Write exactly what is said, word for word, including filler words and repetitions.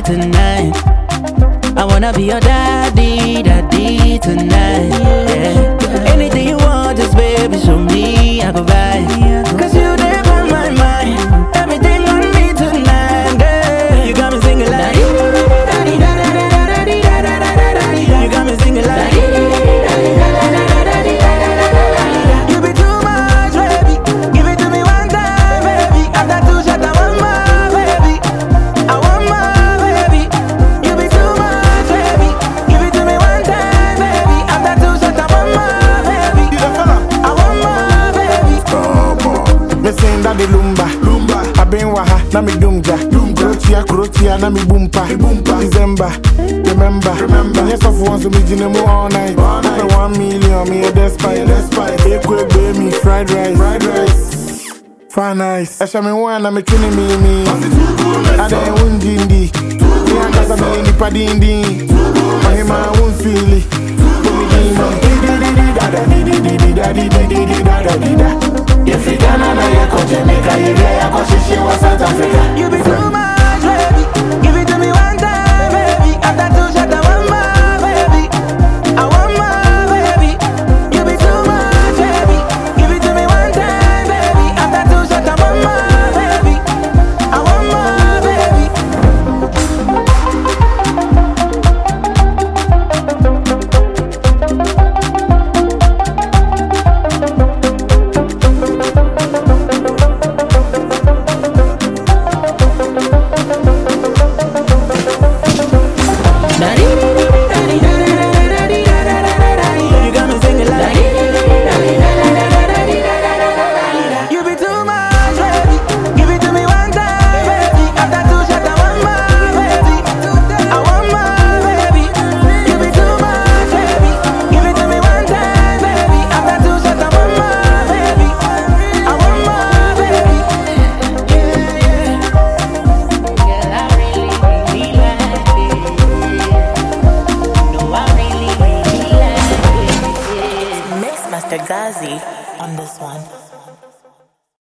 tonight. I wanna be your daddy, daddy tonight. Yeah. Anything you want, just baby, show me, I go buy. Cause you live on my mind, everything on me tonight. Yeah. You got me singing like, you got me singing like, you be too much, baby. Give it to me one time, baby. After two shots, I want more, baby. I want more, baby. You be too much, baby. Give it to me one time, baby. After two shots, I want more, baby. I want more, baby. Me saying that the lumba, lumba. I been waha, na me dumja, dumja. Krotia, krotia, na me boompa, boompa. December, remember, remember. Yes, of once we me all night. All night. For one million, me a despite, despite. Ekwe baby, fried rice, fried rice. Fine nice. I shall me one, na me tuning me me. I don't want dindi. Me and Kasa me ni padindi. My him I won't feel it. If you don't know, you go Jamaica, you go South Africa. You be too much.